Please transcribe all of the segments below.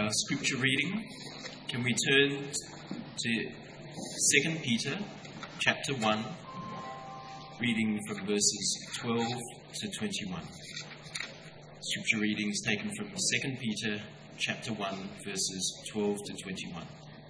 our scripture reading, can we turn to 2 Peter chapter 1, reading from verses 12 to 21. Scripture reading is taken from 2 Peter chapter 1, verses 12 to 21.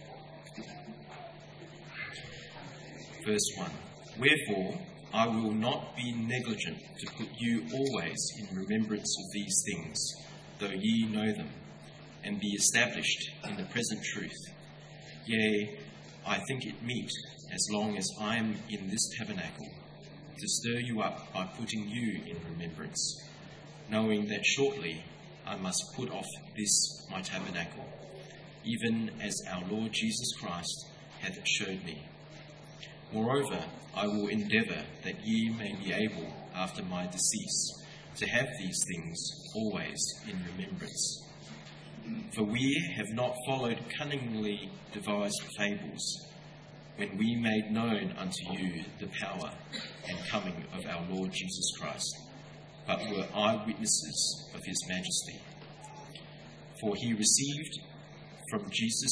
Verse 1. Wherefore, I will not be negligent to put you always in remembrance of these things, though ye know them, and be established in the present truth. Yea, I think it meet, as long as I am in this tabernacle, to stir you up by putting you in remembrance, knowing that shortly I must put off this my tabernacle, even as our Lord Jesus Christ hath showed me. Moreover, I will endeavour that ye may be able, after my decease, to have these things always in remembrance. For we have not followed cunningly devised fables, when we made known unto you the power and coming of our Lord Jesus Christ, but were eyewitnesses of his majesty. For he received from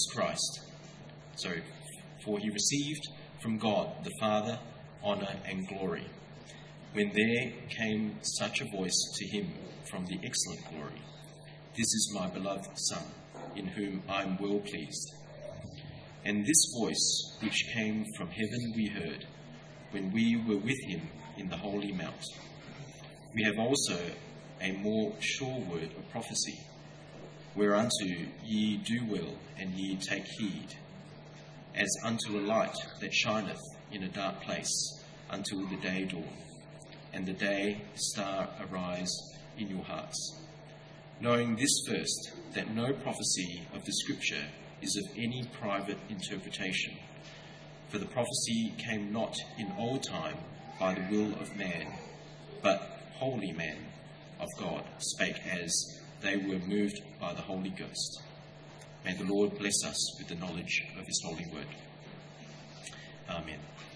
God the Father honour and glory, when there came such a voice to him from the excellent glory, This is my beloved Son, in whom I am well pleased. And this voice which came from heaven we heard, when we were with him in the holy mount. We have also a more sure word of prophecy, whereunto ye do well, and ye take heed, as unto a light that shineth in a dark place, until the day dawn, and the day star arise in your hearts. Knowing this first, that no prophecy of the Scripture is of any private interpretation. For the prophecy came not in old time by the will of man, but holy men of God spake as they were moved by the Holy Ghost. May the Lord bless us with the knowledge of his holy word. Amen.